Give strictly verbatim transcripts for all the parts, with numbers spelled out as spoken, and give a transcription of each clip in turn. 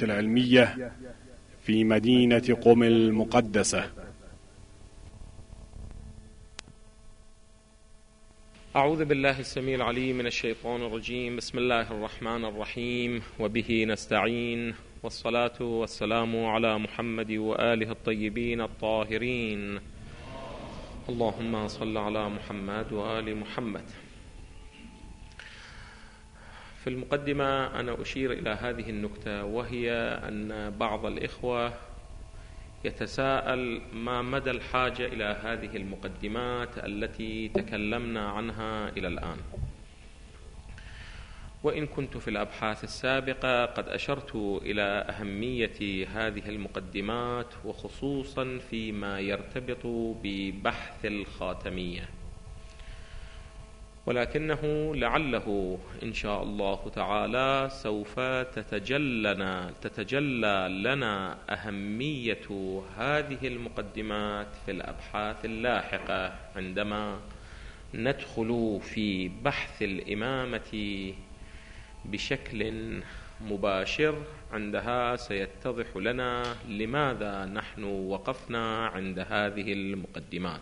العلمية في مدينة قم المقدسة. أعوذ بالله السميع العليم من الشيطان الرجيم. بسم الله الرحمن الرحيم، وبه نستعين، والصلاة والسلام على محمد وآله الطيبين الطاهرين. اللهم صل على محمد وآل محمد. في المقدمة أنا أشير إلى هذه النكتة، وهي أن بعض الإخوة يتساءل ما مدى الحاجة إلى هذه المقدمات التي تكلمنا عنها إلى الآن. وإن كنت في الأبحاث السابقة قد أشرت إلى أهمية هذه المقدمات، وخصوصا فيما يرتبط ببحث الخاتمية، ولكنه لعله إن شاء الله تعالى سوف تتجلى تتجلى لنا أهمية هذه المقدمات في الأبحاث اللاحقة عندما ندخل في بحث الإمامة بشكل مباشر. عندها سيتضح لنا لماذا نحن وقفنا عند هذه المقدمات.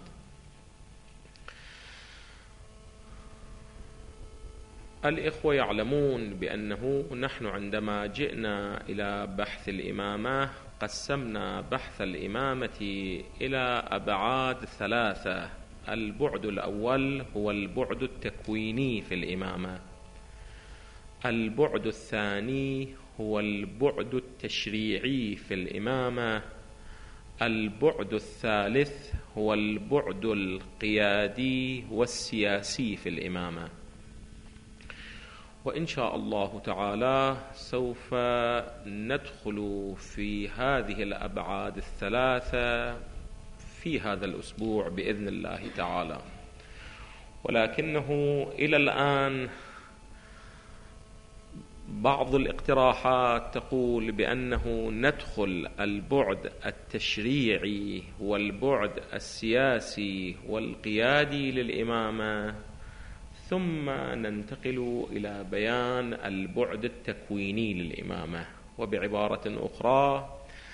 الإخوة يعلمون بأنه نحن عندما جئنا إلى بحث الإمامة قسمنا بحث الإمامة إلى أبعاد ثلاثة. البعد الأول هو البعد التكويني في الإمامة، البعد الثاني هو البعد التشريعي في الإمامة، البعد الثالث هو البعد القيادي والسياسي في الإمامة. وإن شاء الله تعالى سوف ندخل في هذه الأبعاد الثلاثة في هذا الأسبوع بإذن الله تعالى. ولكنه إلى الآن بعض الاقتراحات تقول بأنه ندخل البعد التشريعي والبعد السياسي والقيادي للإمامة، ثم ننتقل إلى بيان البعد التكويني للإمامة. وبعبارة أخرى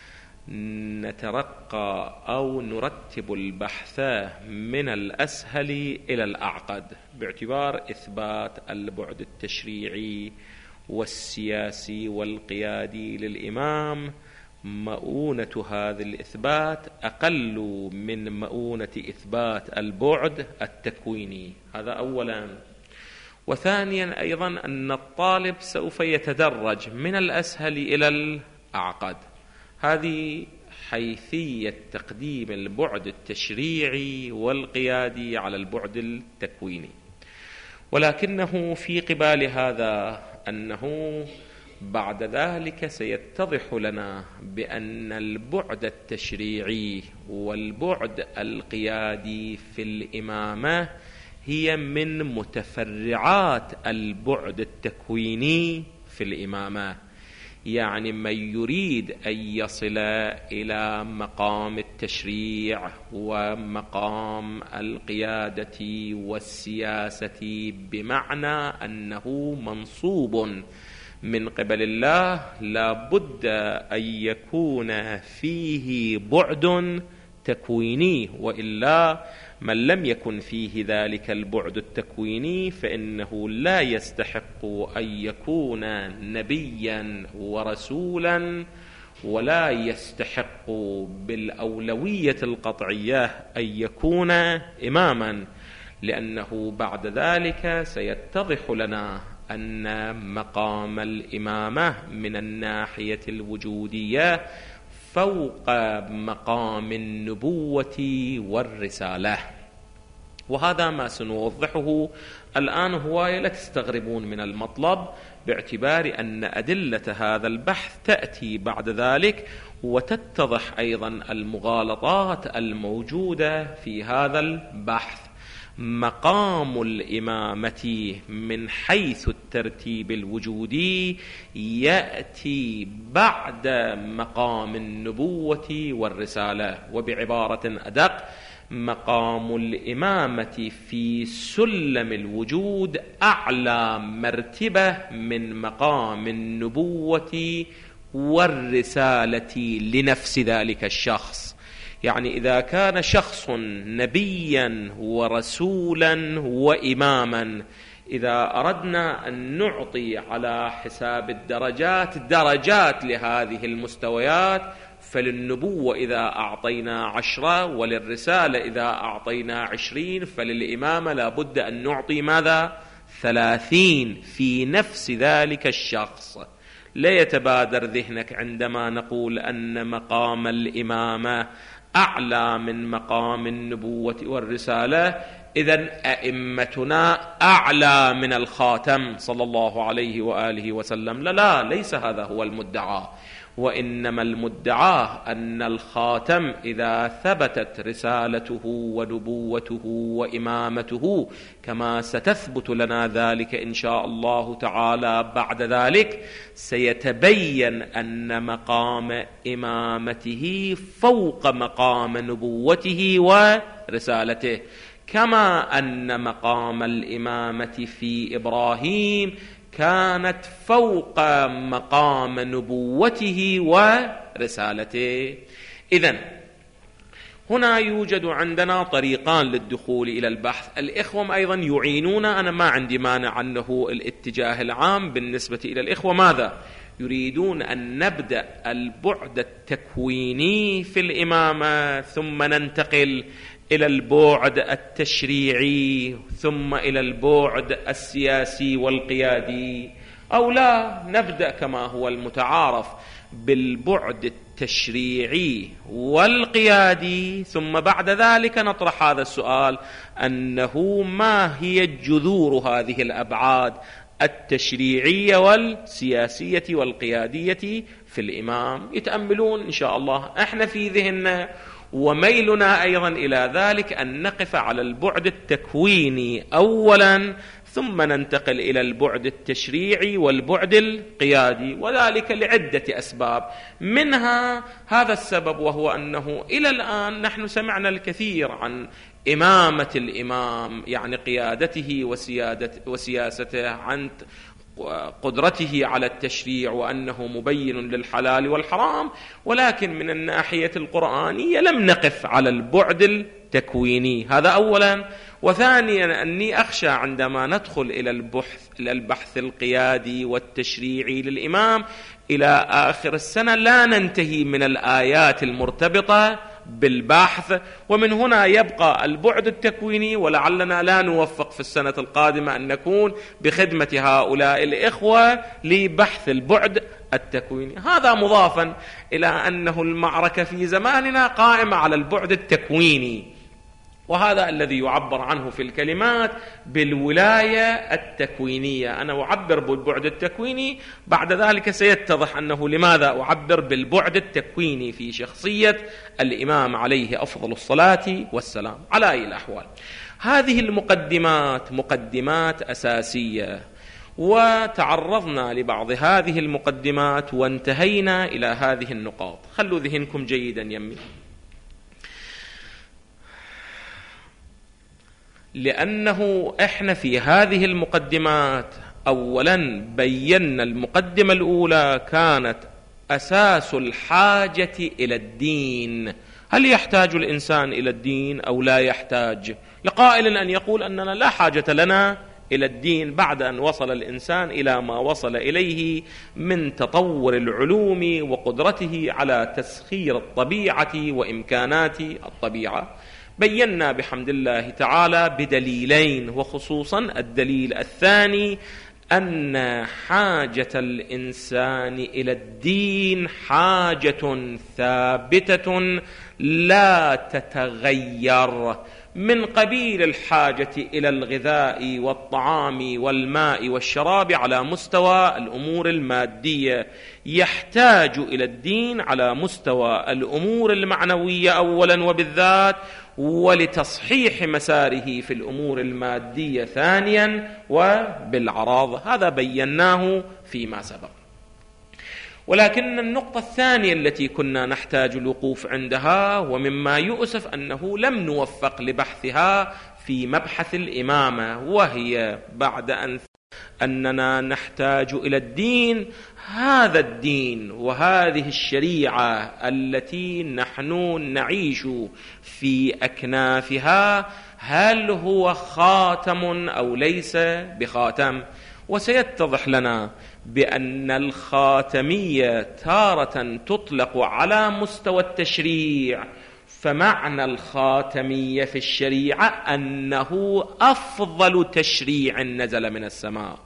نترقى أو نرتب البحث من الأسهل إلى الأعقد باعتبار إثبات البعد التشريعي والسياسي والقيادي للإمام. مؤونة هذا الإثبات أقل من مؤونة إثبات البعد التكويني. هذا أولا. وثانيا أيضا أن الطالب سوف يتدرج من الأسهل إلى الأعقد. هذه حيثية تقديم البعد التشريعي والقيادي على البعد التكويني. ولكنه في قبال هذا أنه بعد ذلك سيتضح لنا بأن البعد التشريعي والبعد القيادي في الإمامة هي من متفرعات البعد التكويني في الإمامة. يعني من يريد أن يصل إلى مقام التشريع ومقام القيادة والسياسة بمعنى أنه منصوب من قبل الله، لا بد أن يكون فيه بعد تكويني، وإلا من لم يكن فيه ذلك البعد التكويني فإنه لا يستحق أن يكون نبيا ورسولا، ولا يستحق بالأولوية القطعية أن يكون إماما، لأنه بعد ذلك سيتضح لنا أن مقام الإمامة من الناحية الوجودية فوق مقام النبوة والرسالة. وهذا ما سنوضحه الآن. هواية لا تستغربون من المطلب، باعتبار أن أدلة هذا البحث تأتي بعد ذلك، وتتضح أيضا المغالطات الموجودة في هذا البحث. مقام الإمامة من حيث الترتيب الوجودي يأتي بعد مقام النبوة والرسالة. وبعبارة أدق، مقام الإمامة في سلم الوجود أعلى مرتبة من مقام النبوة والرسالة لنفس ذلك الشخص. يعني إذا كان شخص نبيا ورسولا وإماما، إذا أردنا أن نعطي على حساب الدرجات درجات لهذه المستويات، فللنبوة إذا أعطينا عشرة، وللرسالة إذا أعطينا عشرين، فللإمامة لابد أن نعطي ماذا؟ ثلاثين في نفس ذلك الشخص. لا يتبادر ذهنك عندما نقول أن مقام الإمامة أعلى من مقام النبوة والرسالة، إذن أئمتنا أعلى من الخاتم صلى الله عليه وآله وسلم. لا لا، ليس هذا هو المدعى، وإنما المدعى أن الخاتم إذا ثبتت رسالته ونبوته وإمامته، كما ستثبت لنا ذلك إن شاء الله تعالى بعد ذلك، سيتبين أن مقام إمامته فوق مقام نبوته ورسالته، كما أن مقام الإمامة في إبراهيم كانت فوق مقام نبوته ورسالته. إذن هنا يوجد عندنا طريقان للدخول إلى البحث. الإخوة أيضا يعينون، أنا ما عندي مانع أنه الاتجاه العام بالنسبة إلى الإخوة ماذا؟ يريدون أن نبدأ البعد التكويني في الإمامة، ثم ننتقل إلى البعد التشريعي، ثم إلى البعد السياسي والقيادي، أو لا نبدأ كما هو المتعارف بالبعد التشريعي والقيادي، ثم بعد ذلك نطرح هذا السؤال أنه ما هي جذور هذه الأبعاد التشريعية والسياسية والقيادية في الإمام. يتأملون إن شاء الله. احنا في ذهننا وميلنا أيضا إلى ذلك أن نقف على البعد التكويني أولا، ثم ننتقل إلى البعد التشريعي والبعد القيادي، وذلك لعدة أسباب. منها هذا السبب، وهو أنه إلى الآن نحن سمعنا الكثير عن إمامة الإمام، يعني قيادته وسيادة وسياسته، عن قدرته على التشريع وأنه مبين للحلال والحرام، ولكن من الناحية القرآنية لم نقف على البعد التكويني. هذا أولا. وثانيا أني أخشى عندما ندخل إلى البحث إلى البحث القيادي والتشريعي للإمام إلى آخر السنة لا ننتهي من الآيات المرتبطة بالبحث، ومن هنا يبقى البعد التكويني، ولعلنا لا نوفق في السنة القادمة أن نكون بخدمة هؤلاء الإخوة لبحث البعد التكويني. هذا مضافا إلى أنه المعركة في زماننا قائمة على البعد التكويني، وهذا الذي يعبر عنه في الكلمات بالولاية التكوينية. أنا أعبر بالبعد التكويني، بعد ذلك سيتضح أنه لماذا أعبر بالبعد التكويني في شخصية الإمام عليه أفضل الصلاة والسلام. على أي الأحوال، هذه المقدمات مقدمات أساسية، وتعرضنا لبعض هذه المقدمات وانتهينا إلى هذه النقاط. خلوا ذهنكم جيدا يمي، لأنه إحنا في هذه المقدمات أولا بينا المقدمة الأولى كانت أساس الحاجة إلى الدين. هل يحتاج الإنسان إلى الدين أو لا يحتاج؟ لقائل أن يقول أننا لا حاجة لنا إلى الدين بعد أن وصل الإنسان إلى ما وصل إليه من تطور العلوم وقدرته على تسخير الطبيعة وإمكانات الطبيعة. بينا بحمد الله تعالى بدليلين، وخصوصا الدليل الثاني أن حاجة الإنسان إلى الدين حاجة ثابتة لا تتغير، من قبيل الحاجة إلى الغذاء والطعام والماء والشراب على مستوى الأمور المادية، يحتاج إلى الدين على مستوى الأمور المعنوية أولا وبالذات، ولتصحيح مساره في الأمور المادية ثانيا وبالعراض. هذا بيناه فيما سبق. ولكن النقطة الثانية التي كنا نحتاج الوقوف عندها، ومما يؤسف أنه لم نوفق لبحثها في مبحث الإمامة، وهي بعد أن أننا نحتاج إلى الدين، هذا الدين وهذه الشريعة التي نحن نعيش في أكنافها هل هو خاتم أو ليس بخاتم؟ وسيتضح لنا بأن الخاتمية تارة تطلق على مستوى التشريع، فمعنى الخاتمية في الشريعة أنه أفضل تشريع نزل من السماء،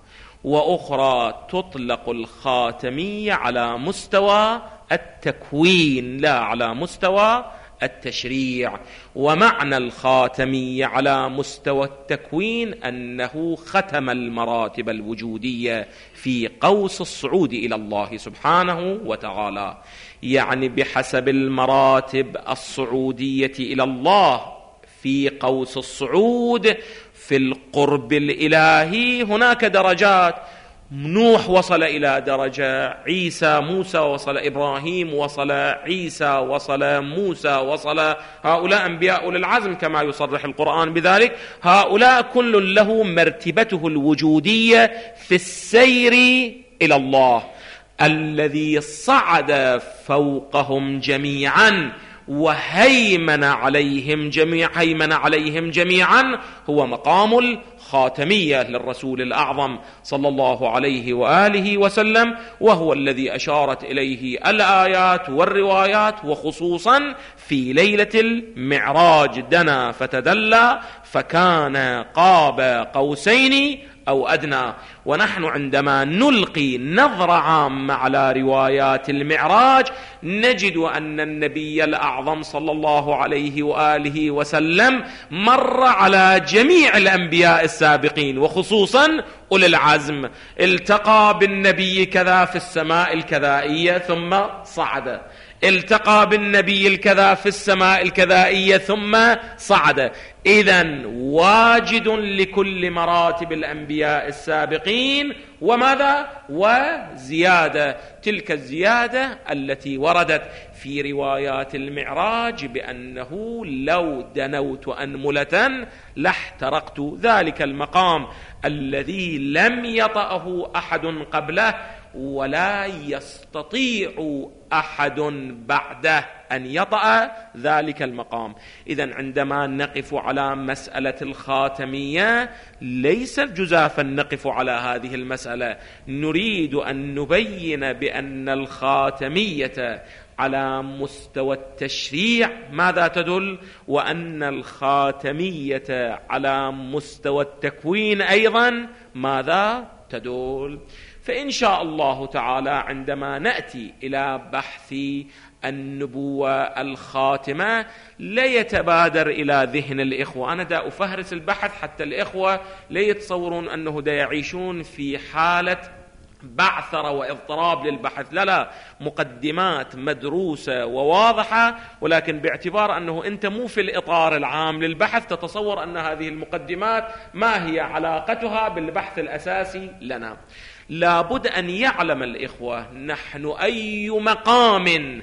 وأخرى تطلق الخاتمية على مستوى التكوين لا على مستوى التشريع. ومعنى الخاتمية على مستوى التكوين أنه ختم المراتب الوجودية في قوس الصعود إلى الله سبحانه وتعالى، يعني بحسب المراتب الصعودية إلى الله في قوس الصعود في القرب الإلهي هناك درجات. نوح وصل إلى درجة، عيسى موسى وصل، إبراهيم وصل، عيسى وصل، موسى وصل، هؤلاء أنبياء أولي العزم كما يصرح القرآن بذلك. هؤلاء كل له مرتبته الوجودية في السير إلى الله. الذي صعد فوقهم جميعا وهيمن عليهم جميع هيمن عليهم جميعا هو مقام الخاتمية للرسول الأعظم صلى الله عليه وآله وسلم، وهو الذي أشارت إليه الآيات والروايات، وخصوصا في ليلة المعراج دنا فتدلى فكان قاب قوسين أو أدنى. ونحن عندما نلقي نظرة عامة على روايات المعراج نجد أن النبي الأعظم صلى الله عليه وآله وسلم مر على جميع الأنبياء السابقين وخصوصا أولي العزم. التقى بالنبي كذا في السماء الكذائية ثم صعد، التقى بالنبي الكذا في السماء الكذائية ثم صعد. إذن واجد لكل مراتب الأنبياء السابقين وماذا؟ وزيادة. تلك الزيادة التي وردت في روايات المعراج بأنه لو دنوت أنملة لاحترقت، ذلك المقام الذي لم يطأه أحد قبله ولا يستطيع أحد بعده أن يطأ ذلك المقام. إذن عندما نقف على مسألة الخاتمية ليس جزافا نقف على هذه المسألة، نريد أن نبين بأن الخاتمية على مستوى التشريع ماذا تدل، وأن الخاتمية على مستوى التكوين أيضا ماذا تدل. فإن شاء الله تعالى عندما نأتي إلى بحث النبوة الخاتمة لا يتبادر إلى ذهن الإخوة، أنا دا أفهرس البحث حتى الإخوة لا يتصورون أنه دا يعيشون في حالة بعثرة واضطراب للبحث، لا لا، مقدمات مدروسة وواضحة، ولكن باعتبار أنه أنت مو في الإطار العام للبحث تتصور أن هذه المقدمات ما هي علاقتها بالبحث الأساسي لنا. لابد أن يعلم الإخوة نحن أي مقام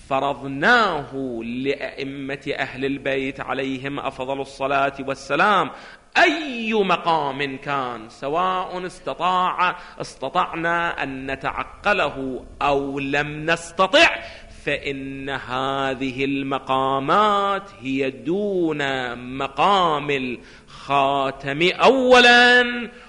فرضناه لأئمة أهل البيت عليهم أفضل الصلاة والسلام، أي مقام كان، سواء استطاع استطعنا أن نتعقله أو لم نستطع، فإن هذه المقامات هي دون مقام الخاتم أولا،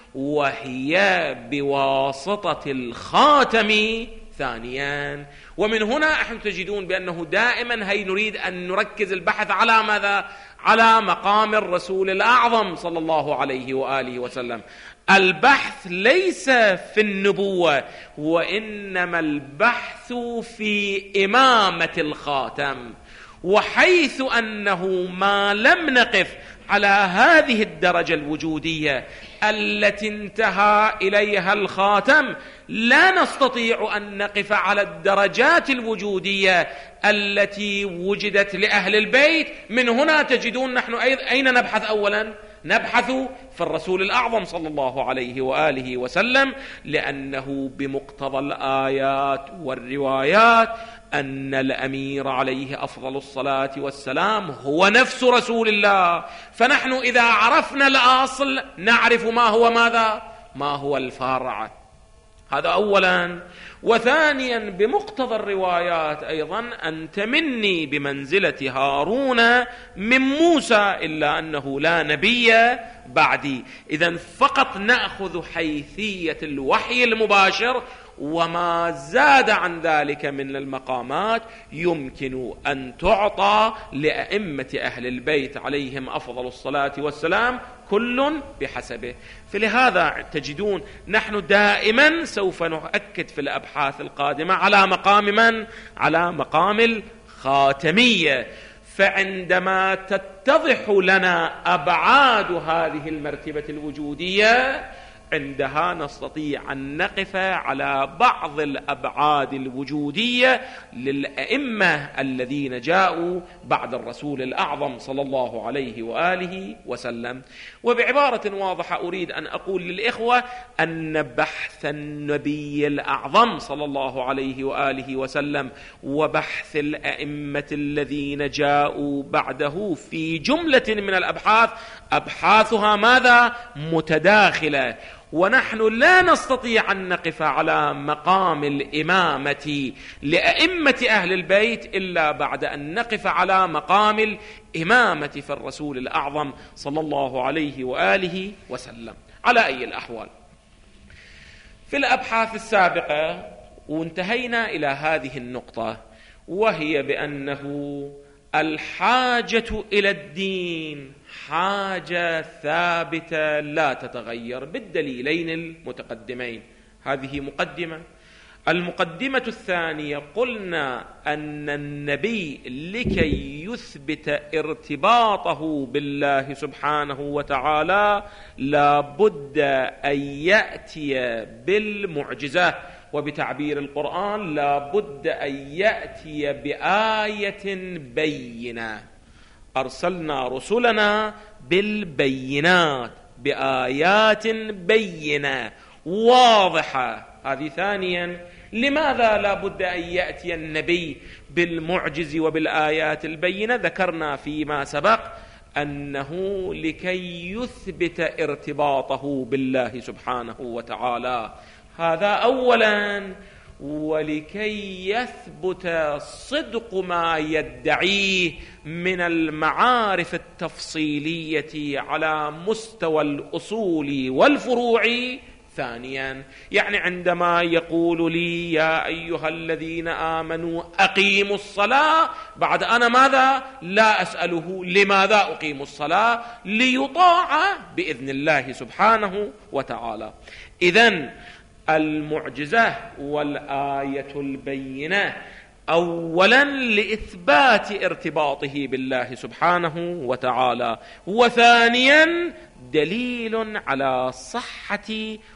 وهي بواسطة الخاتم ثانيا. ومن هنا احنا تجدون بأنه دائما هي نريد أن نركز البحث على ماذا؟ على مقام الرسول الأعظم صلى الله عليه وآله وسلم. البحث ليس في النبوة، وإنما البحث في إمامة الخاتم، وحيث أنه ما لم نقف على هذه الدرجة الوجودية التي انتهى إليها الخاتم لا نستطيع أن نقف على الدرجات الوجودية التي وجدت لأهل البيت. من هنا تجدون نحن أين نبحث أولا؟ نبحث في الرسول الأعظم صلى الله عليه وآله وسلم، لأنه بمقتضى الآيات والروايات أن الأمير عليه أفضل الصلاة والسلام هو نفس رسول الله. فنحن إذا عرفنا الأصل نعرف ما هو ماذا؟ ما هو الفرع. هذا أولا. وثانيا بمقتضى الروايات أيضا أنت مني بمنزلة هارون من موسى، إلا أنه لا نبي بعدي. إذن فقط نأخذ حيثية الوحي المباشر، وما زاد عن ذلك من المقامات يمكن أن تعطى لأئمة أهل البيت عليهم أفضل الصلاة والسلام، كل بحسبه. فلهذا تجدون نحن دائما سوف نؤكد في الأبحاث القادمة على مقام من؟ على مقام الخاتمية. فعندما تتضح لنا أبعاد هذه المرتبة الوجودية، عندها نستطيع أن نقف على بعض الأبعاد الوجودية للأئمة الذين جاءوا بعد الرسول الأعظم صلى الله عليه وآله وسلم. وبعبارة واضحة أريد أن أقول للإخوة أن بحث النبي الأعظم صلى الله عليه وآله وسلم وبحث الأئمة الذين جاءوا بعده في جملة من الأبحاث أبحاثها ماذا؟ متداخلة. ونحن لا نستطيع أن نقف على مقام الإمامة لأئمة أهل البيت إلا بعد أن نقف على مقام الإمامة في الرسول الأعظم صلى الله عليه وآله وسلم. على أي الأحوال، في الأبحاث السابقة وانتهينا إلى هذه النقطة، وهي بأنه الحاجة إلى الدين حاجة ثابتة لا تتغير بالدليلين المتقدمين. هذه مقدمة. المقدمة الثانية، قلنا أن النبي لكي يثبت ارتباطه بالله سبحانه وتعالى لا بد أن يأتي بالمعجزة، وبتعبير القرآن لا بد أن يأتي بآية بينة. أرسلنا رسلنا بالبينات، بآيات بينة واضحة. هذه ثانيا. لماذا لا بد أن يأتي النبي بالمعجز وبالآيات البينة؟ ذكرنا فيما سبق أنه لكي يثبت ارتباطه بالله سبحانه وتعالى، هذا أولا. ولكي يثبت صدق ما يدعيه من المعارف التفصيلية على مستوى الأصول والفروع ثانيا. يعني عندما يقول لي يا أيها الذين آمنوا أقيموا الصلاة، بعد أنا ماذا؟ لا أسأله لماذا أقيم الصلاة؟ ليطاع بإذن الله سبحانه وتعالى. إذن المعجزة والآية البينة أولا لإثبات ارتباطه بالله سبحانه وتعالى، وثانيا دليل على صحة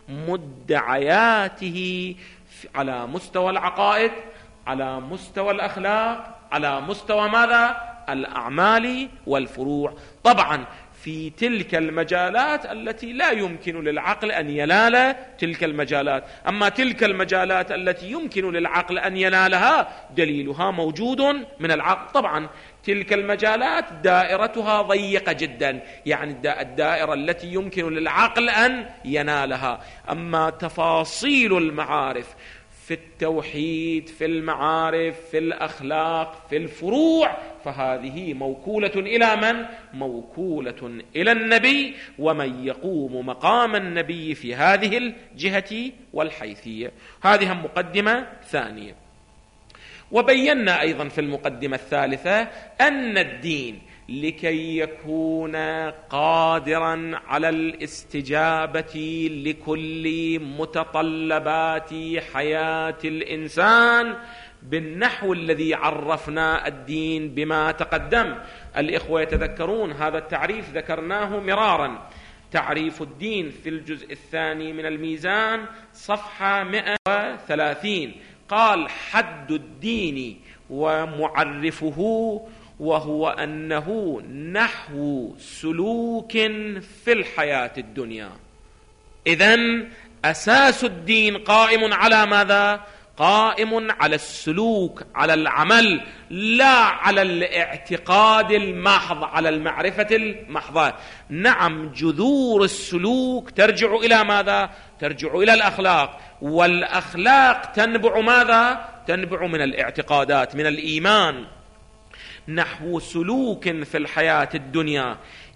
مدعياته على مستوى العقائد، على مستوى الأخلاق، على مستوى ماذا؟ الأعمال والفروع. طبعا في تلك المجالات التي لا يمكن للعقل أن ينال تلك المجالات. أما تلك المجالات التي يمكن للعقل أن ينالها دليلها موجود من العقل. طبعا تلك المجالات دائرتها ضيقة جدا، يعني الدائرة التي يمكن للعقل أن ينالها. أما تفاصيل المعارف في التوحيد، في المعارف، في الأخلاق، في الفروع، فهذه موكولة إلى من؟ موكولة إلى النبي، ومن يقوم مقام النبي في هذه الجهة والحيثية. هذه مقدمة ثانية. وبينا أيضا في المقدمة الثالثة أن الدين لكي يكون قادرا على الاستجابة لكل متطلبات حياة الإنسان بالنحو الذي عرفنا الدين بما تقدم. الإخوة يتذكرون هذا التعريف ذكرناه مرارا. تعريف الدين في الجزء الثاني من الميزان صفحة مئة وثلاثين، قال حد الدين ومعرفه وهو أنه نحو سلوك في الحياة الدنيا. إذن أساس الدين قائم على ماذا؟ قائم على السلوك، على العمل، لا على الاعتقاد المحض، على المعرفة المحضة. نعم، جذور السلوك ترجع إلى ماذا؟ ترجع إلى الأخلاق، والأخلاق تنبع ماذا؟ تنبع من الاعتقادات، من الإيمان. نحو سلوك في الحياة الدنيا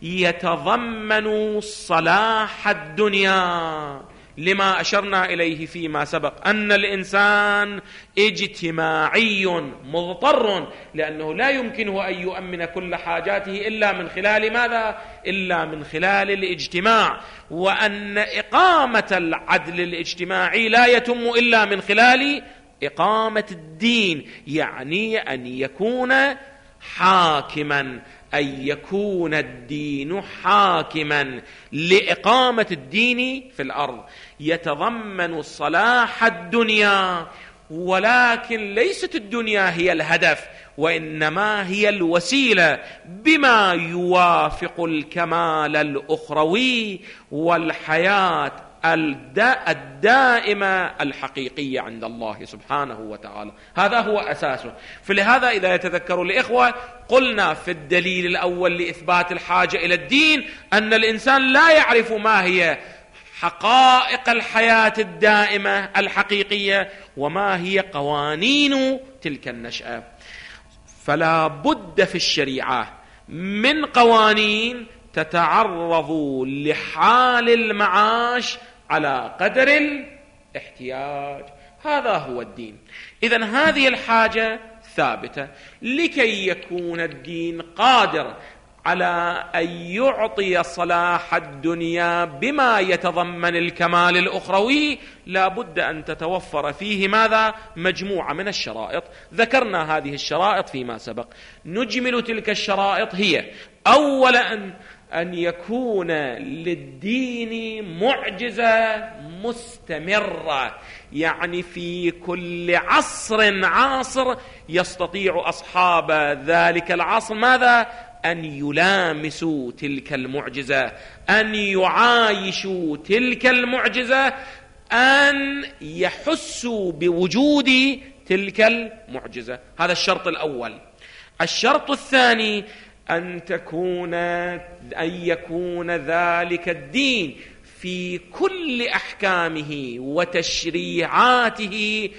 يتضمن صلاح الدنيا، لما أشرنا إليه فيما سبق أن الإنسان اجتماعي مضطر، لأنه لا يمكنه أن يؤمن كل حاجاته إلا من خلال ماذا؟ إلا من خلال الاجتماع، وأن إقامة العدل الاجتماعي لا يتم إلا من خلال إقامة الدين، يعني أن يكون حاكما، أن يكون الدين حاكما لإقامة الدين في الأرض. يتضمن صلاح الدنيا، ولكن ليست الدنيا هي الهدف، وإنما هي الوسيلة بما يوافق الكمال الأخروي والحياة الدائمة الحقيقية عند الله سبحانه وتعالى. هذا هو أساسه. فلهذا إذا يتذكر الإخوة قلنا في الدليل الأول لإثبات الحاجة إلى الدين أن الإنسان لا يعرف ما هي حقائق الحياة الدائمة الحقيقية وما هي قوانين تلك النشأة. فلا بد في الشريعة من قوانين تتعرض لحال المعاش على قدر الاحتياج. هذا هو الدين. إذن هذه الحاجة ثابتة. لكي يكون الدين قادر على أن يعطي صلاح الدنيا بما يتضمن الكمال الأخروي، لا بد أن تتوفر فيه ماذا؟ مجموعة من الشرائط. ذكرنا هذه الشرائط فيما سبق. نجمل تلك الشرائط. هي أولا أن يكون للدين معجزة مستمرة، يعني في كل عصر عاصر يستطيع أصحاب ذلك العصر ماذا؟ أن يلامسوا تلك المعجزة، أن يعايشوا تلك المعجزة، أن يحسوا بوجود تلك المعجزة. هذا الشرط الأول. الشرط الثاني أن تكون أن يكون ذلك الدين في كل أحكامه وتشريعاته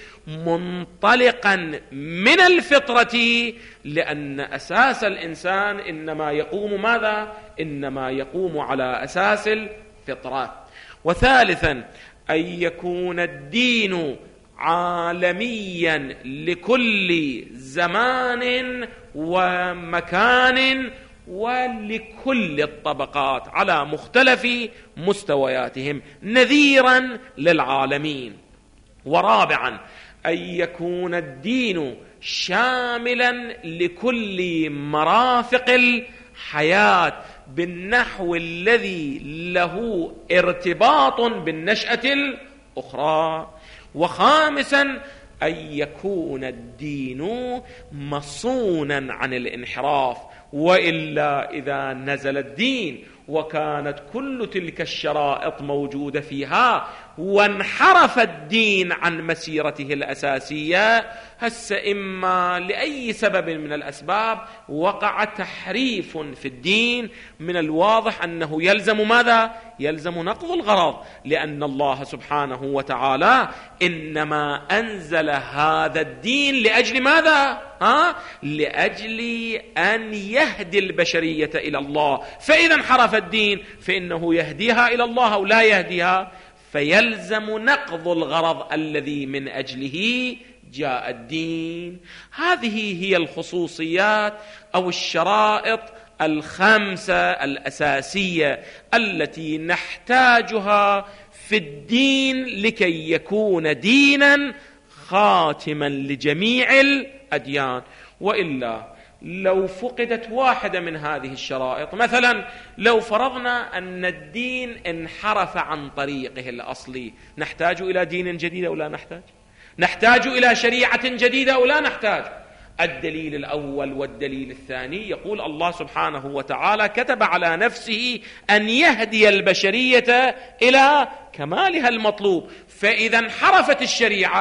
منطلقا من الفطرة، لأن أساس الإنسان إنما يقوم ماذا؟ إنما يقوم على أساس الفطرة. وثالثا أن يكون الدين عالميا لكل زمان ومكان ولكل الطبقات على مختلف مستوياتهم، نذيرا للعالمين. ورابعا أن يكون الدين شاملا لكل مرافق الحياة بالنحو الذي له ارتباط بالنشأة الأخرى. وخامسا أن يكون الدين مصونا عن الانحراف، وإلا إذا نزل الدين وكانت كل تلك الشرائط موجودة فيها وانحرف الدين عن مسيرته الأساسية، هس إما لأي سبب من الأسباب وقع تحريف في الدين، من الواضح أنه يلزم ماذا؟ يلزم نقض الغرض، لأن الله سبحانه وتعالى إنما أنزل هذا الدين لأجل ماذا؟ ها؟ لأجل أن يهدي البشرية إلى الله، فإذا انحرف الدين فإنه يهديها إلى الله أو لا يهديها، فيلزم نقض الغرض الذي من أجله جاء الدين. هذه هي الخصوصيات أو الشرائط الخمسة الأساسية التي نحتاجها في الدين لكي يكون دينا خاتما لجميع الأديان. وإلا لو فقدت واحدة من هذه الشرائط، مثلا لو فرضنا أن الدين انحرف عن طريقه الأصلي، نحتاج إلى دين جديد أو لا نحتاج؟ نحتاج إلى شريعة جديدة أو لا نحتاج؟ الدليل الأول والدليل الثاني يقول الله سبحانه وتعالى كتب على نفسه أن يهدي البشرية إلى كمالها المطلوب، فإذا انحرفت الشريعة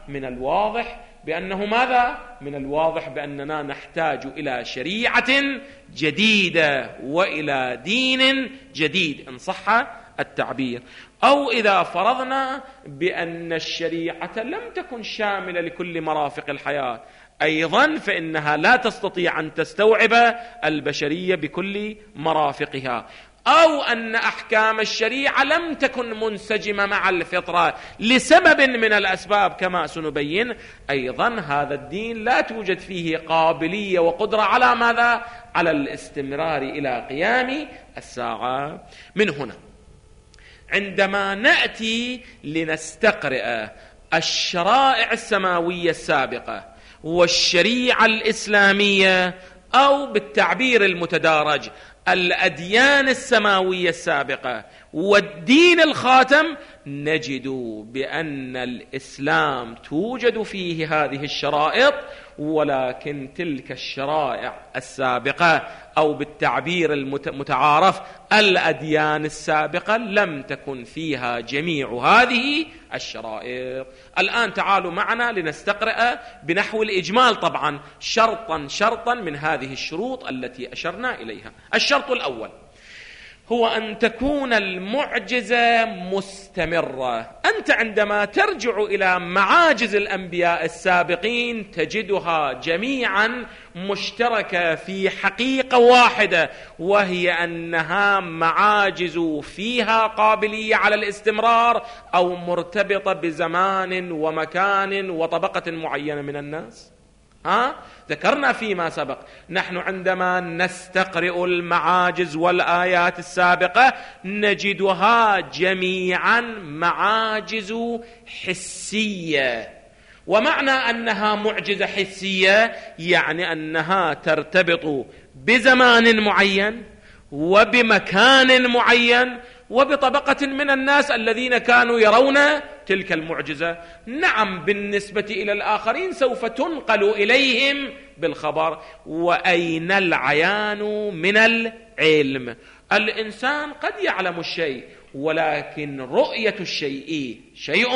من الواضح بأنه ماذا؟ من الواضح بأننا نحتاج إلى شريعة جديدة وإلى دين جديد إن صح التعبير. أو إذا فرضنا بأن الشريعة لم تكن شاملة لكل مرافق الحياة أيضا فإنها لا تستطيع أن تستوعب البشرية بكل مرافقها، أو أن أحكام الشريعة لم تكن منسجمة مع الفطرة لسبب من الأسباب كما سنبين، أيضا هذا الدين لا توجد فيه قابلية وقدرة على ماذا؟ على الاستمرار إلى قيام الساعة. من هنا عندما نأتي لنستقرئ الشرائع السماوية السابقة والشريعة الإسلامية، أو بالتعبير المتدارج الأديان السماوية السابقة والدين الخاتم، نجد بأن الإسلام توجد فيه هذه الشرائط، ولكن تلك الشرائع السابقة أو بالتعبير المتعارف الأديان السابقة لم تكن فيها جميع هذه الشرائط. الآن تعالوا معنا لنستقرأ بنحو الإجمال طبعا شرطا شرطا من هذه الشروط التي أشرنا إليها. الشرط الأول هو أن تكون المعجزة مستمرة. أنت عندما ترجع إلى معاجز الأنبياء السابقين تجدها جميعا مشتركة في حقيقة واحدة، وهي أنها معاجز فيها قابلية على الاستمرار أو مرتبطة بزمان ومكان وطبقة معينة من الناس. ها؟ ذكرنا فيما سبق نحن عندما نستقرئ المعاجز والآيات السابقة نجدها جميعا معاجز حسية. ومعنى أنها معجزة حسية يعني أنها ترتبط بزمان معين وبمكان معين وبطبقة من الناس الذين كانوا يرون تلك المعجزة. نعم بالنسبة إلى الآخرين سوف تنقل إليهم بالخبر. وأين العيان من العلم؟ الإنسان قد يعلم الشيء ولكن رؤية الشيء شيء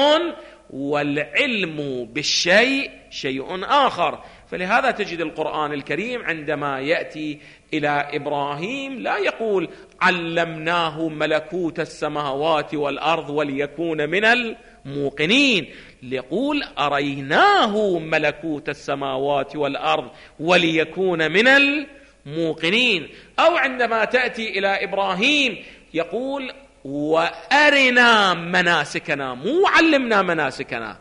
والعلم بالشيء شيء آخر. فلهذا تجد القرآن الكريم عندما يأتي إلى إبراهيم لا يقول علمناه ملكوت السماوات والأرض وليكون من الموقنين، يقول أريناه ملكوت السماوات والأرض وليكون من الموقنين. أو عندما تأتي إلى إبراهيم يقول وأرنا مناسكنا، مو علمنا مناسكنا.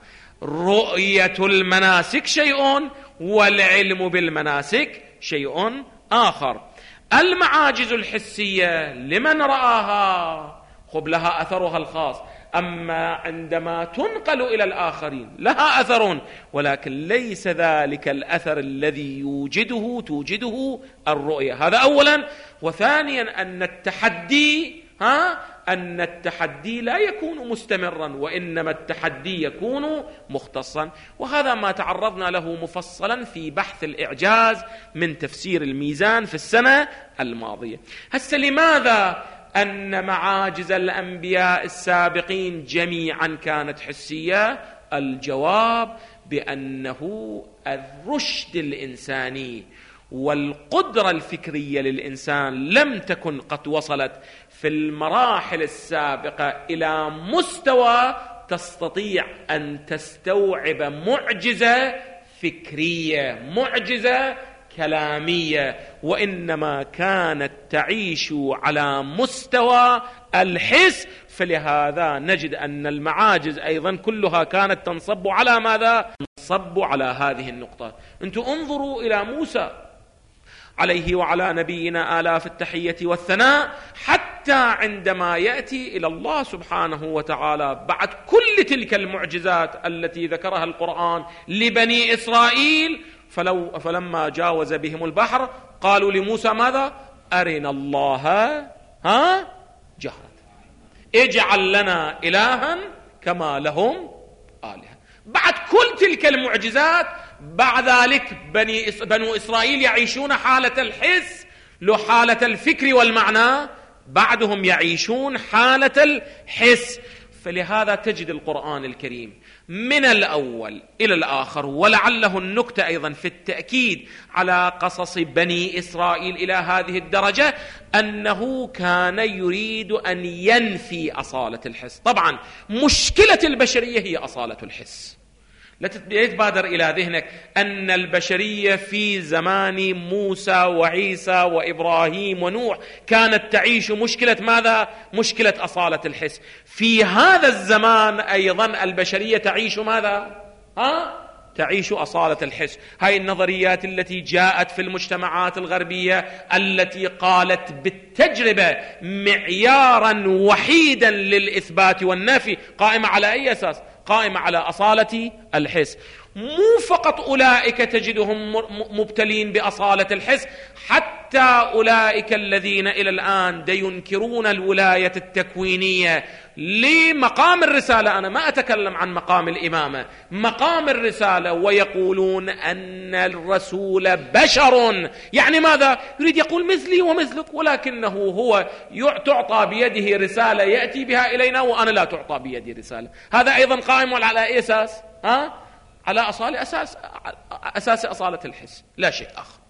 رؤية المناسك شيء والعلم بالمناسك شيء آخر. المعاجز الحسية لمن رآها خب لها أثرها الخاص، أما عندما تنقل إلى الآخرين لها أثر، ولكن ليس ذلك الأثر الذي يوجده توجده الرؤية. هذا أولا. وثانيا أن التحدي ها أن التحدي لا يكون مستمرا، وإنما التحدي يكون مختصا. وهذا ما تعرضنا له مفصلا في بحث الإعجاز من تفسير الميزان في السنة الماضية. هسه لماذا أن معاجز الأنبياء السابقين جميعا كانت حسية؟ الجواب بأنه الرشد الإنساني والقدرة الفكرية للإنسان لم تكن قد وصلت في المراحل السابقة إلى مستوى تستطيع أن تستوعب معجزة فكرية، معجزة كلامية، وإنما كانت تعيش على مستوى الحس. فلهذا نجد أن المعاجز أيضا كلها كانت تنصب على ماذا؟ تنصب على هذه النقطة. أنتم انظروا إلى موسى عليه وعلى نبينا آلاف التحية والثناء، حتى عندما يأتي إلى الله سبحانه وتعالى بعد كل تلك المعجزات التي ذكرها القرآن لبني إسرائيل، فلو فلما جاوز بهم البحر قالوا لموسى ماذا؟ أرنا الله ها جهرة اجعل لنا إلها كما لهم آلهة. بعد كل تلك المعجزات بعد ذلك بني بنو إسرائيل يعيشون حالة الحس لو حالة الفكر والمعنى، بعدهم يعيشون حالة الحس. فلهذا تجد القرآن الكريم من الأول إلى الآخر. ولعله النكتة أيضا في التأكيد على قصص بني إسرائيل إلى هذه الدرجة أنه كان يريد أن ينفي أصالة الحس. طبعا مشكلة البشرية هي أصالة الحس. لا يتبادر إلى ذهنك أن البشرية في زمان موسى وعيسى وإبراهيم ونوح كانت تعيش مشكلة ماذا؟ مشكلة أصالة الحس. في هذا الزمان أيضا البشرية تعيش ماذا؟ ها؟ تعيش أصالة الحس. هاي النظريات التي جاءت في المجتمعات الغربية التي قالت بالتجربة معيارا وحيدا للإثبات والنفي قائمة على أي أساس؟ قائمة على أصالة الحس. مو فقط أولئك تجدهم مبتلين بأصالة الحس، حتى أولئك الذين إلى الآن ينكرون الولاية التكوينية لمقام الرسالة. أنا ما أتكلم عن مقام الإمامة، مقام الرسالة، ويقولون أن الرسول بشر. يعني ماذا؟ يريد يقول مثلي ومثلك، ولكنه هو تعطى بيده رسالة يأتي بها إلينا وأنا لا تعطى بيدي رسالة. هذا أيضا قائم على أي أساس؟ ها؟ على أصالة أساس أساس أصالة الحس، لا شيء آخر.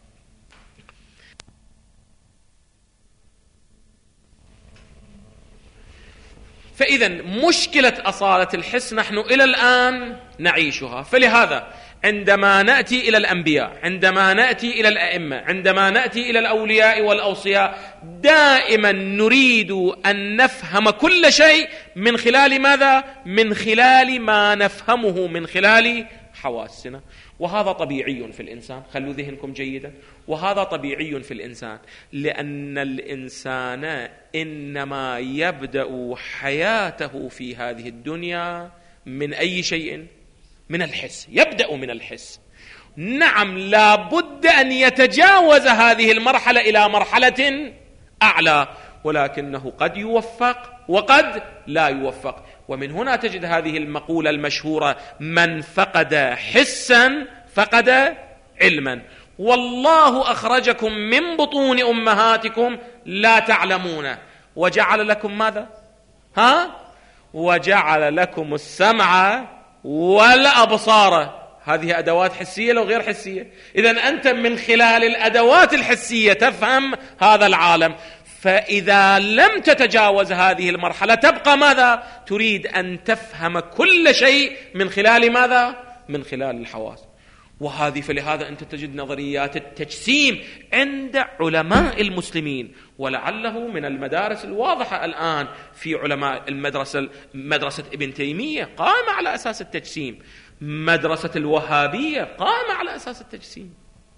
فإذا مشكلة أصالة الحس نحن إلى الآن نعيشها. فلهذا عندما نأتي إلى الأنبياء، عندما نأتي إلى الأئمة، عندما نأتي إلى الأولياء والأوصياء، دائما نريد أن نفهم كل شيء من خلال ماذا؟ من خلال ما نفهمه من خلال حواسنا. وهذا طبيعي في الإنسان، خلوا ذهنكم جيدا، وهذا طبيعي في الإنسان، لأن الإنسان إنما يبدأ حياته في هذه الدنيا من أي شيء؟ من الحس. يبدأ من الحس. نعم، لا بد أن يتجاوز هذه المرحلة إلى مرحلة أعلى، ولكنه قد يوفق وقد لا يوفق. ومن هنا تجد هذه المقولة المشهورة: من فقد حسا فقد علما. والله أخرجكم من بطون أمهاتكم لا تعلمون وجعل لكم ماذا؟ ها؟ وجعل لكم السمع والأبصار. هذه أدوات حسية لو غير حسية. إذن أنت من خلال الأدوات الحسية تفهم هذا العالم. فإذا لم تتجاوز هذه المرحلة تبقى ماذا؟ تريد أن تفهم كل شيء من خلال ماذا؟ من خلال الحواس. وهذه فلهذا أنت تجد نظريات التجسيم عند علماء المسلمين، ولعله من المدارس الواضحة الآن في علماء المدرسة مدرسة ابن تيمية قائمة على أساس التجسيم، مدرسة الوهابية قائمة على أساس التجسيم.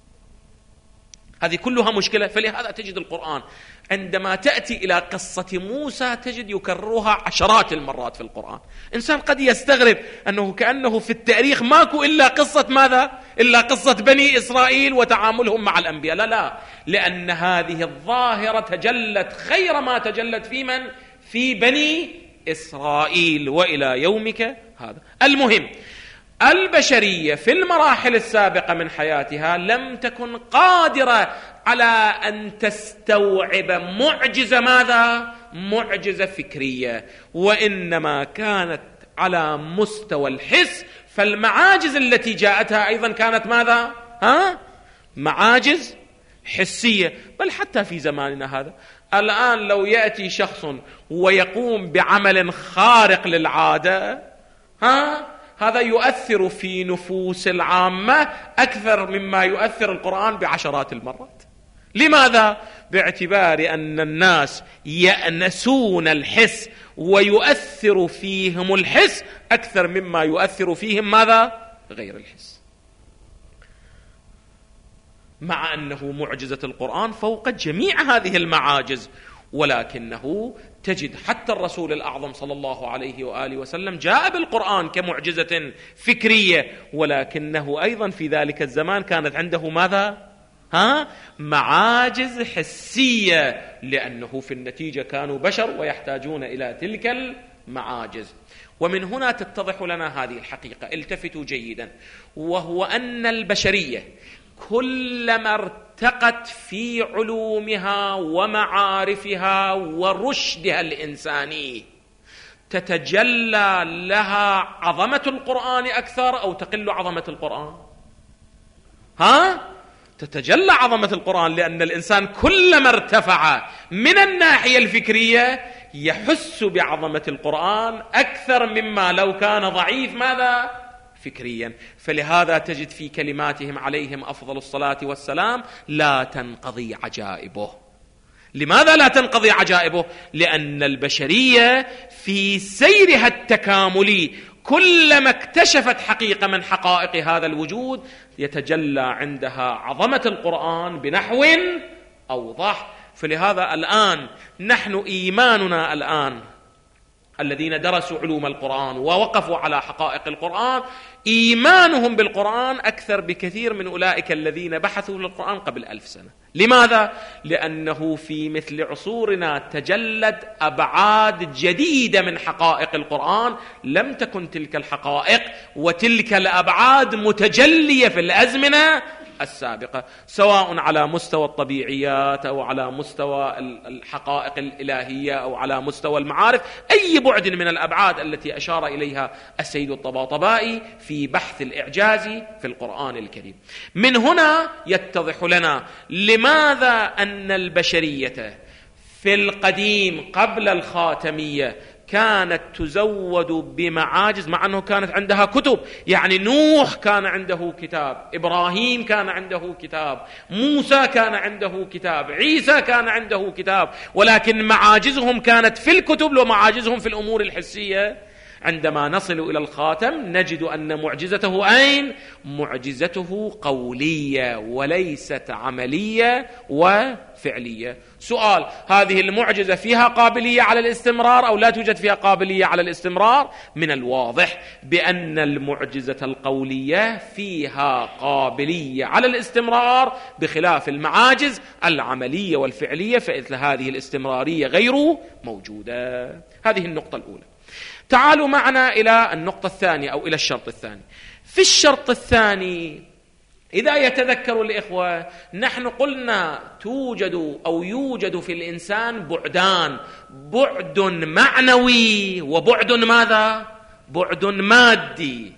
هذه كلها مشكلة. فلهذا تجد القرآن عندما تأتي إلى قصة موسى تجد يكررها عشرات المرات في القرآن. إنسان قد يستغرب أنه كأنه في التاريخ ماكو إلا قصة ماذا؟ إلا قصة بني إسرائيل وتعاملهم مع الأنبياء. لا لا، لأن هذه الظاهرة تجلت خير ما تجلت في من؟ في بني إسرائيل وإلى يومك هذا. المهم، البشرية في المراحل السابقة من حياتها لم تكن قادرة على أن تستوعب معجزة ماذا؟ معجزة فكرية، وإنما كانت على مستوى الحس. فالمعاجز التي جاءتها أيضا كانت ماذا؟ ها؟ معاجز حسية. بل حتى في زماننا هذا الآن لو يأتي شخص ويقوم بعمل خارق للعادة، ها؟ هذا يؤثر في نفوس العامة أكثر مما يؤثر القرآن بعشرات المرات. لماذا؟ باعتبار أن الناس يأنسون الحس ويؤثر فيهم الحس أكثر مما يؤثر فيهم ماذا؟ غير الحس. مع أنه معجزة القرآن فوق جميع هذه المعاجز، ولكنه تجد حتى الرسول الأعظم صلى الله عليه وآله وسلم جاء بالقرآن كمعجزة فكرية، ولكنه أيضا في ذلك الزمان كانت عنده ماذا؟ ها؟ معاجز حسية، لأنه في النتيجة كانوا بشر ويحتاجون إلى تلك المعاجز. ومن هنا تتضح لنا هذه الحقيقة، التفتوا جيدا، وهو أن البشرية كلما ارتقت في علومها ومعارفها ورشدها الإنساني تتجلى لها عظمة القرآن أكثر أو تقل عظمة القرآن؟ ها؟ تتجلى عظمة القرآن، لأن الإنسان كلما ارتفع من الناحية الفكرية يحس بعظمة القرآن أكثر مما لو كان ضعيف ماذا؟ فكريا. فلهذا تجد في كلماتهم عليهم أفضل الصلاة والسلام لا تنقضي عجائبه. لماذا لا تنقضي عجائبه؟ لأن البشرية في سيرها التكاملي كلما اكتشفت حقيقة من حقائق هذا الوجود يتجلى عندها عظمة القرآن بنحو أوضح. فلهذا الآن نحن إيماننا الآن الذين درسوا علوم القرآن ووقفوا على حقائق القرآن، إيمانهم بالقرآن أكثر بكثير من أولئك الذين بحثوا للقرآن قبل ألف سنة. لماذا؟ لأنه في مثل عصورنا تجلت أبعاد جديدة من حقائق القرآن لم تكن تلك الحقائق وتلك الأبعاد متجلية في الأزمنة السابقة، سواء على مستوى الطبيعيات أو على مستوى الحقائق الإلهية أو على مستوى المعارف، أي بعد من الأبعاد التي أشار إليها السيد الطباطبائي في بحث الإعجاز في القرآن الكريم. من هنا يتضح لنا لماذا أن البشرية في القديم قبل الخاتمية كانت تزود بمعاجز، مع أنه كانت عندها كتب. يعني نوح كان عنده كتاب، إبراهيم كان عنده كتاب، موسى كان عنده كتاب، عيسى كان عنده كتاب، ولكن معاجزهم كانت في الكتب ومعاجزهم في الأمور الحسية. عندما نصل إلى الخاتم نجد أن معجزته أين؟ معجزته قولية وليست عملية وفعلية. سؤال: هذه المعجزة فيها قابلية على الاستمرار أو لا توجد فيها قابلية على الاستمرار؟ من الواضح بأن المعجزة القولية فيها قابلية على الاستمرار بخلاف المعاجز العملية والفعلية، فإذن هذه الاستمرارية غير موجودة. هذه النقطة الأولى. تعالوا معنا إلى النقطة الثانية أو إلى الشرط الثاني. في الشرط الثاني إذا يتذكر الإخوة نحن قلنا توجد أو يوجد في الإنسان بعدان، بعد معنوي وبعد ماذا؟ بعد مادي.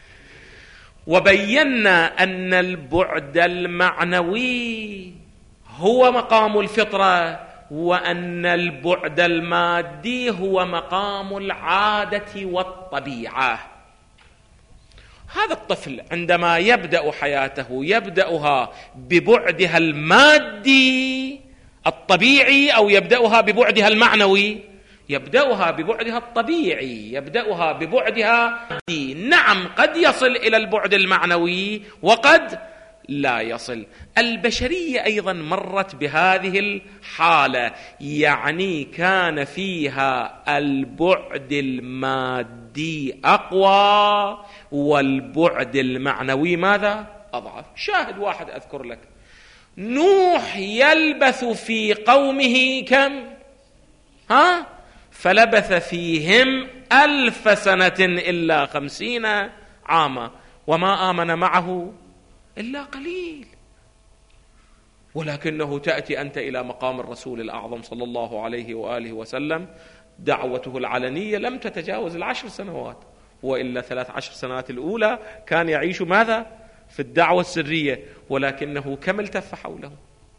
وبينا أن البعد المعنوي هو مقام الفطرة، وأن البعد المادي هو مقام العادة والطبيعة. هذا الطفل عندما يبدأ حياته يبدأها ببعدها المادي الطبيعي أو يبدأها ببعدها المعنوي؟ يبدأها ببعدها الطبيعي، يبدأها ببعدها دي. نعم قد يصل إلى البعد المعنوي وقد لا يصل. البشرية أيضا مرت بهذه الحالة، يعني كان فيها البعد المادي أقوى والبعد المعنوي ماذا؟ أضعف. شاهد واحد أذكر لك: نوح يلبث في قومه كم؟ ها؟ فلبث فيهم ألف سنة إلا خمسين عاما وما آمن معه إلا قليل. ولكنه تأتي أنت إلى مقام الرسول الأعظم صلى الله عليه وآله وسلم، دعوته العلنية لم تتجاوز العشر سنوات، وإلا ثلاث عشر سنوات الأولى كان يعيش ماذا؟ في الدعوة السرية، ولكنه كم التف حوله.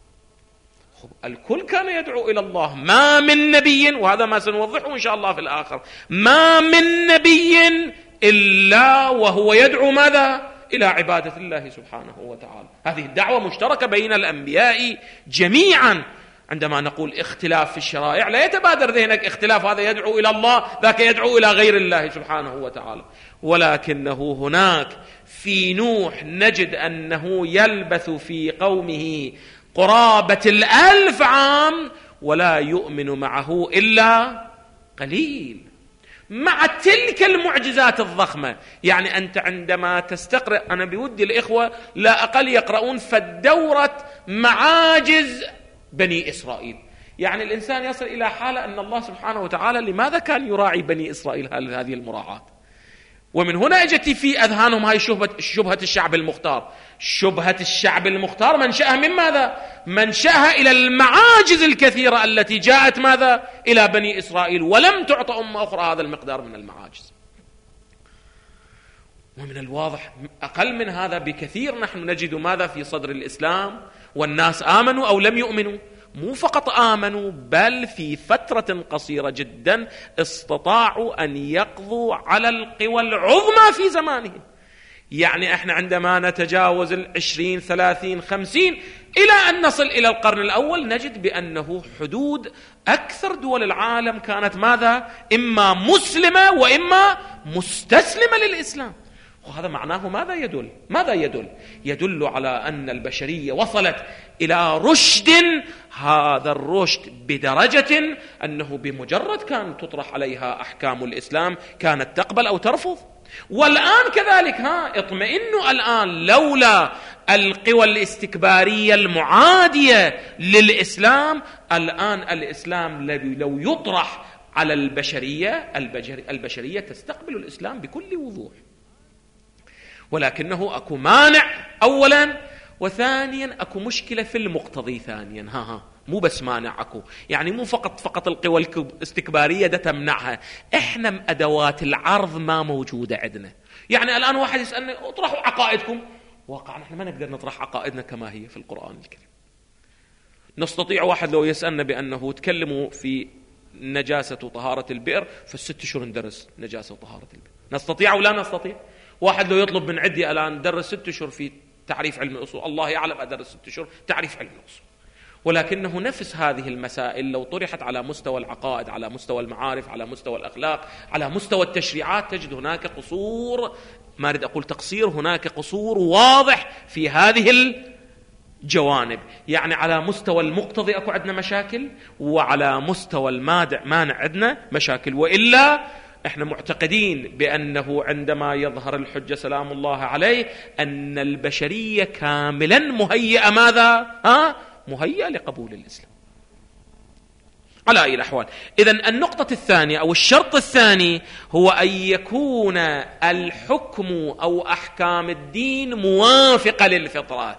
الكل كان يدعو إلى الله، ما من نبي، وهذا ما سنوضحه إن شاء الله في الآخر، ما من نبي إلا وهو يدعو ماذا؟ إلى عبادة الله سبحانه وتعالى. هذه الدعوة مشتركة بين الأنبياء جميعا. عندما نقول اختلاف في الشرائع لا يتبادر ذهنك اختلاف هذا يدعو إلى الله ذاك يدعو إلى غير الله سبحانه وتعالى، ولكنه هناك في نوح نجد أنه يلبث في قومه قرابة الألف عام ولا يؤمن معه إلا قليل، مع تلك المعجزات الضخمة. يعني أنت عندما تستقرأ، أنا بودي الإخوة لا أقل يقرؤون فالدورة معاجز بني إسرائيل. يعني الإنسان يصل إلى حالة أن الله سبحانه وتعالى لماذا كان يراعي بني إسرائيل هذه المراعاة؟ ومن هنا اجت في اذهانهم هاي شبهه شبهه الشعب المختار. شبهه الشعب المختار منشأها من ماذا؟ منشأها الى المعاجز الكثيره التي جاءت ماذا؟ الى بني اسرائيل، ولم تعطى امه اخرى هذا المقدار من المعاجز. ومن الواضح اقل من هذا بكثير نحن نجد ماذا في صدر الاسلام، والناس امنوا او لم يؤمنوا. مو فقط آمنوا، بل في فترة قصيرة جدا استطاعوا أن يقضوا على القوى العظمى في زمانهم. يعني احنا عندما نتجاوز العشرين ثلاثين خمسين إلى أن نصل إلى القرن الأول نجد بأنه حدود أكثر دول العالم كانت ماذا؟ إما مسلمة وإما مستسلمة للإسلام. وهذا معناه ماذا يدل؟ ماذا يدل؟ يدل على أن البشرية وصلت إلى رشد، هذا الرشد بدرجة أنه بمجرد كان تطرح عليها أحكام الإسلام كانت تقبل أو ترفض. والآن كذلك، ها اطمئنوا الآن، لولا القوى الاستكبارية المعادية للإسلام الآن الإسلام لو يطرح على البشرية البشرية تستقبل الإسلام بكل وضوح. ولكنه أكو مانع أولا، وثانيا أكو مشكلة في المقتضي ثانيا. ها ها مو بس مانع أكو، يعني مو فقط فقط القوى الاستكبارية ده تمنعها، إحنا أدوات العرض ما موجودة عندنا. يعني الآن واحد يسألني اطرحوا عقائدكم، واقعا نحن ما نقدر نطرح عقائدنا كما هي في القرآن الكريم. نستطيع واحد لو يسألنا بأنه تكلموا في نجاسة وطهارة البئر في الست شهور ندرس نجاسة وطهارة البئر، نستطيع ولا نستطيع؟ واحد لو يطلب من عندي الآن درس ست شهور في تعريف علم الأصول، الله يعلم أدرس ست شهور تعريف علم الأصول. ولكنه نفس هذه المسائل لو طرحت على مستوى العقائد، على مستوى المعارف، على مستوى الأخلاق، على مستوى التشريعات، تجد هناك قصور، ما أريد أقول تقصير، هناك قصور واضح في هذه الجوانب. يعني على مستوى المقتضي أكو عندنا مشاكل، وعلى مستوى المادع مانع عندنا مشاكل. وإلا احنا معتقدين بأنه عندما يظهر الحجة سلام الله عليه أن البشرية كاملا مهيئة ماذا؟ ها؟ مهيئة لقبول الإسلام على أي الأحوال. إذن النقطة الثانية أو الشرط الثاني هو أن يكون الحكم أو أحكام الدين موافقة للفطرة.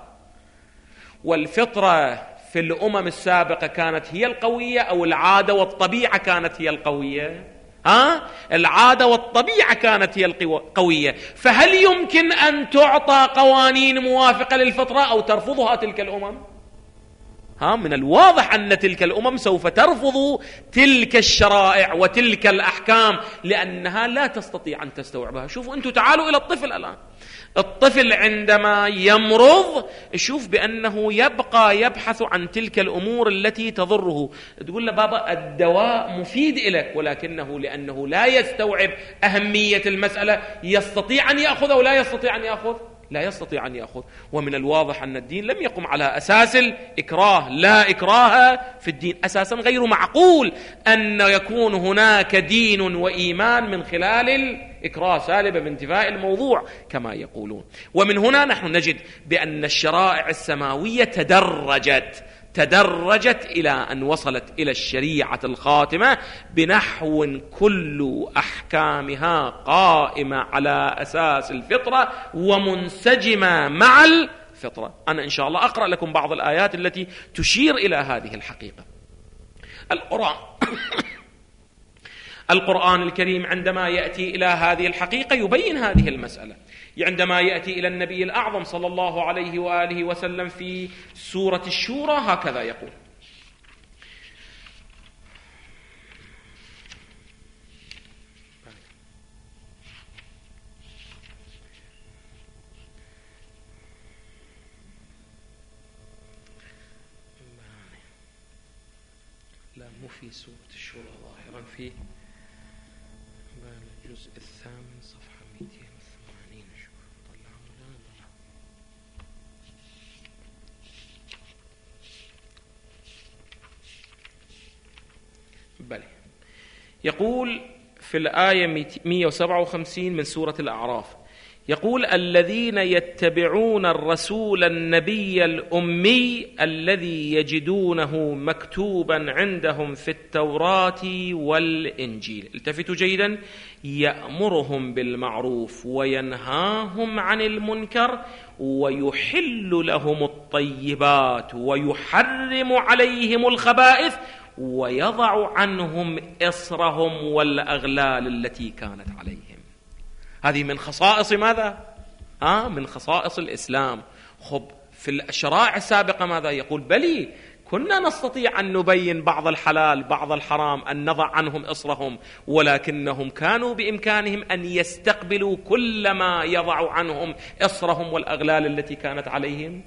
والفطرة في الأمم السابقة كانت هي القوية أو العادة والطبيعة كانت هي القوية؟ ها؟ العادة والطبيعة كانت هي القوية. فهل يمكن أن تعطى قوانين موافقة للفطرة أو ترفضها تلك الأمم؟ ها؟ من الواضح أن تلك الأمم سوف ترفض تلك الشرائع وتلك الأحكام لأنها لا تستطيع أن تستوعبها. شوفوا أنتم، تعالوا إلى الطفل الآن. الطفل عندما يمرض شوف بأنه يبقى يبحث عن تلك الأمور التي تضره. تقول له بابا الدواء مفيد لك، ولكنه لأنه لا يستوعب أهمية المسألة يستطيع أن يأخذ أو لا يستطيع أن يأخذ؟ لا يستطيع أن يأخذ. ومن الواضح أن الدين لم يقم على أساس الإكراه، لا إكراه في الدين. أساسا غير معقول أن يكون هناك دين وإيمان من خلال الإكراه، سالبة بانتفاء الموضوع كما يقولون. ومن هنا نحن نجد بأن الشرائع السماوية تدرجت تدرجت إلى أن وصلت إلى الشريعة الخاتمة بنحو كل أحكامها قائمة على أساس الفطرة ومنسجمة مع الفطرة. أنا إن شاء الله أقرأ لكم بعض الآيات التي تشير إلى هذه الحقيقة. القرآن القرآن الكريم عندما يأتي إلى هذه الحقيقة يبين هذه المسألة. عندما يأتي إلى النبي الأعظم صلى الله عليه وآله وسلم في سورة الشورى هكذا يقول: لا مو في سورة الشورى، ظاهرا في الجزء الثامن صفحة مئتين وثمانين. شوف طلع مولانا. بلى يقول في الآية مئة وسبعة وخمسين من سورة الأعراف: يقول الذين يتبعون الرسول النبي الأمي الذي يجدونه مكتوبا عندهم في التوراة والإنجيل. التفتوا جيدا، يأمرهم بالمعروف وينهاهم عن المنكر ويحل لهم الطيبات ويحرم عليهم الخبائث ويضع عنهم إصرهم والأغلال التي كانت عليهم. هذه من خصائص ماذا؟ آه من خصائص الإسلام. خب في الشرائع السابقة ماذا يقول؟ بلي كنا نستطيع أن نبين بعض الحلال بعض الحرام، أن نضع عنهم إصرهم، ولكنهم كانوا بإمكانهم أن يستقبلوا كل ما يضع عنهم إصرهم والأغلال التي كانت عليهم.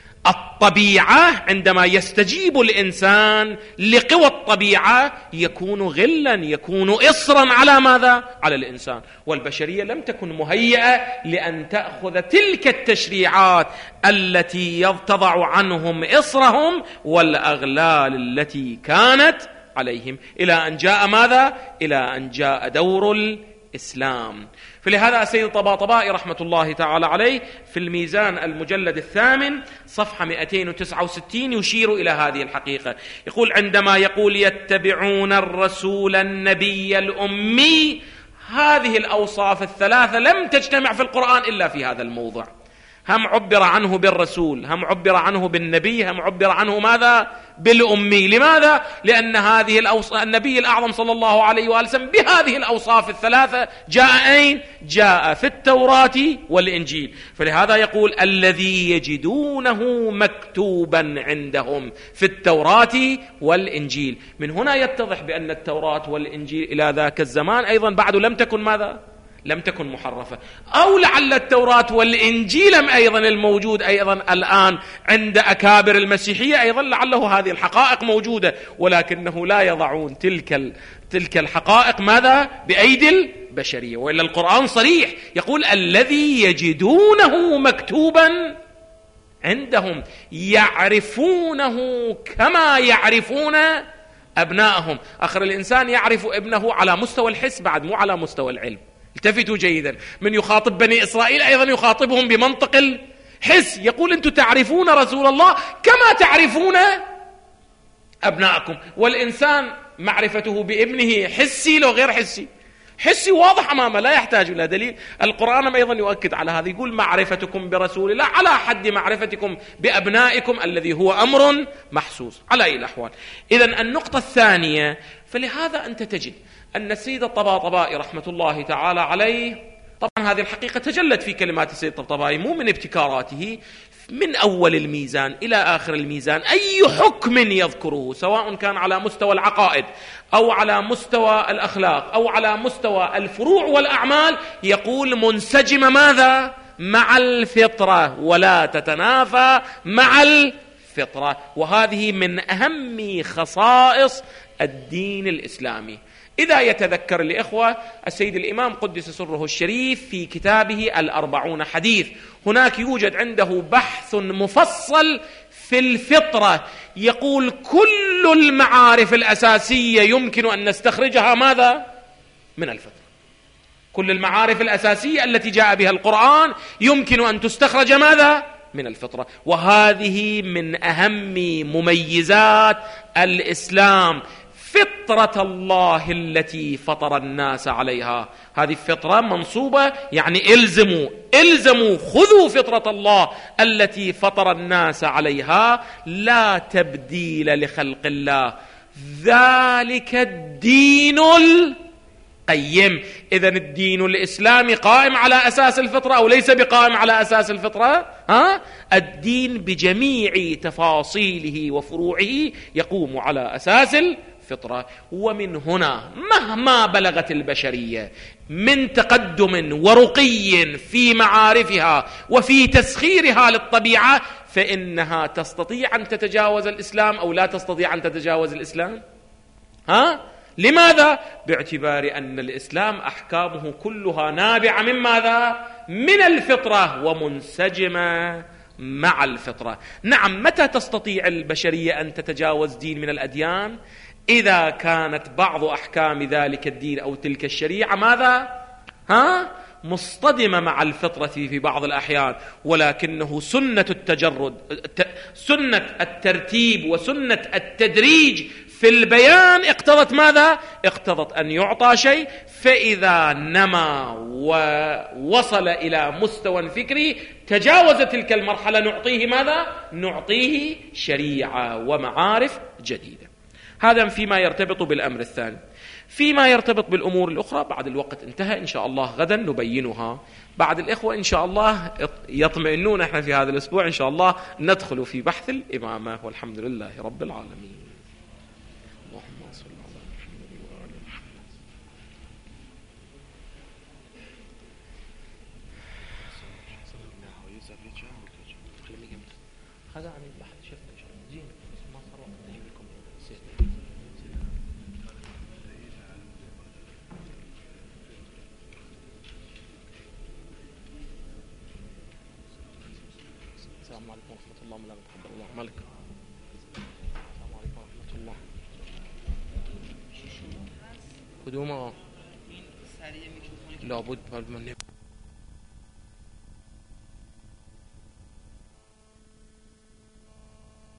الطبيعة عندما يستجيب الإنسان لقوى الطبيعة يكون غلا، يكون إصرا على ماذا؟ على الإنسان. والبشرية لم تكن مهيئة لأن تأخذ تلك التشريعات التي تضع عنهم إصرهم والأغلال التي كانت عليهم، إلى أن جاء ماذا؟ إلى أن جاء دور الإسلام. فلهذا السيد الطباطبائي رحمة الله تعالى عليه في الميزان المجلد الثامن صفحة مئتين وتسعة وستين يشير إلى هذه الحقيقة. يقول عندما يقول يتبعون الرسول النبي الأمي، هذه الأوصاف الثلاثة لم تجتمع في القرآن إلا في هذا الموضع. هم عبر عنه بالرسول، هم عبر عنه بالنبي، هم عبر عنه ماذا؟ بالأمي. لماذا؟ لأن هذه الأوصاف النبي الأعظم صلى الله عليه وآله وسلم بهذه الأوصاف الثلاثة جاء أين؟ جاء في التوراة والإنجيل. فلهذا يقول الذي يجدونه مكتوبا عندهم في التوراة والإنجيل. من هنا يتضح بأن التوراة والإنجيل إلى ذاك الزمان أيضا بعد لم تكن ماذا؟ لم تكن محرفة. أو لعل التوراة والإنجيل أيضا الموجود أيضا الآن عند أكابر المسيحية أيضا لعله هذه الحقائق موجودة، ولكنه لا يضعون تلك تلك الحقائق ماذا؟ بأيدي البشرية. وإلا القرآن صريح يقول الذي يجدونه مكتوبا عندهم يعرفونه كما يعرفون أبنائهم. آخر الإنسان يعرف ابنه على مستوى الحس بعد، مو على مستوى العلم. التفتوا جيدا، من يخاطب بني إسرائيل أيضا يخاطبهم بمنطق الحس. يقول أنتم تعرفون رسول الله كما تعرفون أبنائكم. والإنسان معرفته بابنه حسي لو غير حسي؟ حسي واضح أمامه لا يحتاج إلى دليل. القرآن أيضا يؤكد على هذا، يقول معرفتكم برسول الله على حد معرفتكم بأبنائكم الذي هو أمر محسوس على أي الأحوال. إذن النقطة الثانية، فلهذا أنت تجد أن السيد الطباطبائي رحمة الله تعالى عليه، طبعا هذه الحقيقة تجلت في كلمات السيد الطباطبائي مو من ابتكاراته، من أول الميزان إلى آخر الميزان أي حكم يذكره سواء كان على مستوى العقائد أو على مستوى الأخلاق أو على مستوى الفروع والأعمال يقول منسجم ماذا؟ مع الفطرة ولا تتنافى مع الفطرة. وهذه من أهم خصائص الدين الإسلامي. إذا يتذكر الإخوة السيد الإمام قدس سره الشريف في كتابه الأربعون حديث، هناك يوجد عنده بحث مفصل في الفطرة، يقول كل المعارف الأساسية يمكن أن نستخرجها ماذا؟ من الفطرة. كل المعارف الأساسية التي جاء بها القرآن يمكن أن تستخرج ماذا؟ من الفطرة. وهذه من أهم مميزات الإسلام، فطرة الله التي فطر الناس عليها. هذه الفطرة منصوبة يعني إلزموا إلزموا خذوا فطرة الله التي فطر الناس عليها لا تبديل لخلق الله ذلك الدين القيم. إذن الدين الإسلامي قائم على أساس الفطرة أو ليس بقائم على أساس الفطرة؟ ها؟ الدين بجميع تفاصيله وفروعه يقوم على أساس الفطرة. فطرة. ومن هنا مهما بلغت البشرية من تقدم ورقي في معارفها وفي تسخيرها للطبيعة فإنها تستطيع أن تتجاوز الإسلام أو لا تستطيع أن تتجاوز الإسلام. ها؟ لماذا؟ باعتبار أن الإسلام أحكامه كلها نابعة من ماذا؟ من الفطرة ومنسجمة مع الفطرة. نعم، متى تستطيع البشرية أن تتجاوز دين من الأديان؟ إذا كانت بعض أحكام ذلك الدين أو تلك الشريعة ماذا؟ ها؟ مصطدمة مع الفطرة في بعض الأحيان، ولكنه سنة التجرد، سنة الترتيب وسنة التدريج في البيان اقتضت ماذا؟ اقتضت أن يعطى شيء، فإذا نما ووصل إلى مستوى فكري تجاوز تلك المرحلة نعطيه ماذا؟ نعطيه شريعة ومعارف جديدة. هذا فيما يرتبط بالأمر الثاني. فيما يرتبط بالأمور الأخرى بعد الوقت انتهى إن شاء الله، غدا نبينها. بعد الإخوة إن شاء الله يطمئنون، احنا في هذا الأسبوع إن شاء الله ندخل في بحث الإمامة، والحمد لله رب العالمين. اللهم صل على محمد وآل محمد. هذا عن البحث شفنا زين، بس ما صار وقت نجيب لكم السلام عليكم ورحمة الله وبركاته. تقبل الله عملك. السلام عليكم ورحمة الله. خدومه لابد من